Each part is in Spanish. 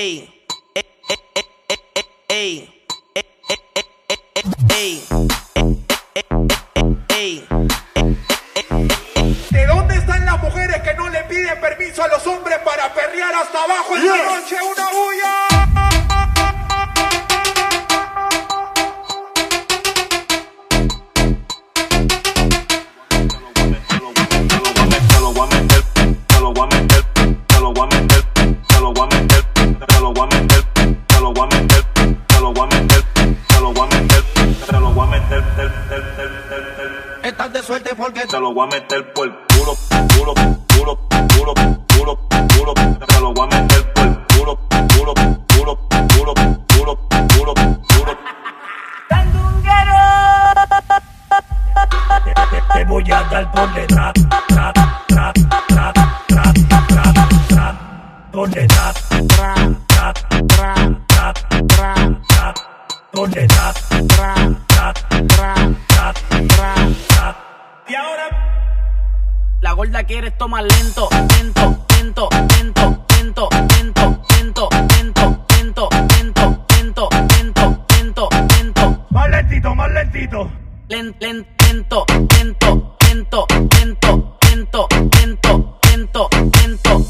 Ey, ey, ey, ey. ¿De dónde están las mujeres que no le piden permiso a los hombres para perrear hasta abajo en la noche? ¡Una bulla! Estás de suerte porque te lo voy a meter por el culo, culo, culo, culo, culo, culo. Te lo voy a meter por el culo, culo, culo, culo, culo, culo, culo. ¡Sandunguero! Te voy a dar por detrás, tras, tras, tras, tras, tras, tras, por detrás, tras, tras, tras, tras, tras, tras, por detrás, tras, tras, tras, tras, tras. Y ahora La gorda quiere esto más lento, lento, lento, lento, lento, lento, lento, lento, lento, lento, lento, lento, lento, lento. Más lentito, más lentito. Lento, lento, lento, lento, lento, lento, lento, lento, lento.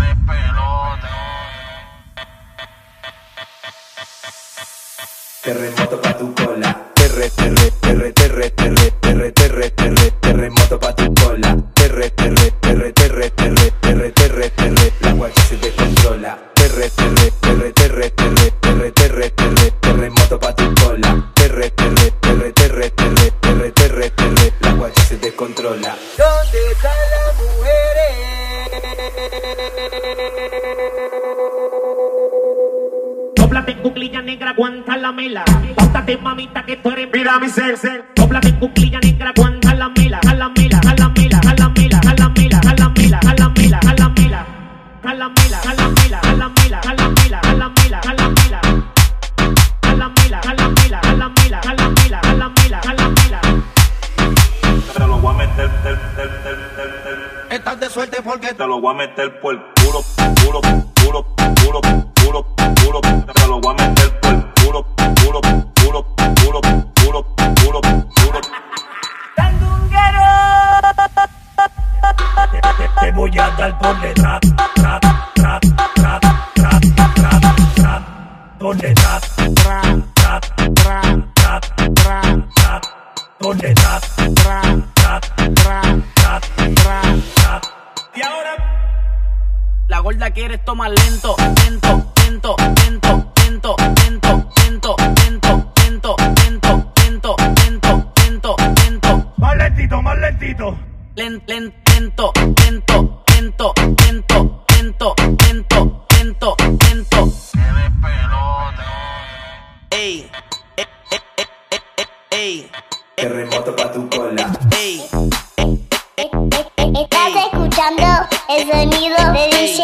Terremoto pa' tu cola. Terre, terre, terre, terre, terre, terre, terre, terre, terremoto pa' tu cola. Terre, terre, terre, terre, terre, terre, terre, terre, la agua que se descontrola. Terre, terre, terre, terre, terre, terre, terre, terre, terremoto pa' tu cola. Terre, terre, terre, terre, terre, terre, terre, terre, la agua que se descontrola. ¿Dónde están las mujeres? Dóblate en cuclilla negra, aguanta la mela. Póntate mamita que tú eres vida mi ser. Dóblate en cuclilla negra, aguanta la mela. A la mela, a la mela, a la mela, a la mela, a la mela, a la mela, a la mela, a la mela, a la mela, a la mela, a la mela, a la mela, a la mela, a la mela, a la mela, a la mela, a la mela, a la mela, a la mela. Te lo voy a meter, Estás de suerte porque te lo voy a meter por el culo, culo, culo, culo, culo, culo. Te lo voy a meter por el culo, culo, culo, culo, culo, culo, culo. ¡Sandunguero! Te voy a dar por detrás, tras, tras, tras, tras, tras, tras, por detrás, tras, tras, tras, tras, tras, tras, por detrás, tras, tras, tras, tras, tras, tras. Y ahora La gorda quiere esto más lento, lento, lento, lento, lento, lento, lento, lento, lento, lento, lento, lento, lento, lento. Más lentito, más lentito. Lento, lento, lento, lento, lento, lento, lento, lento, lento. Ey, ey, Terremoto pa' tu cola. ey, Estás escuchando el sonido de DJ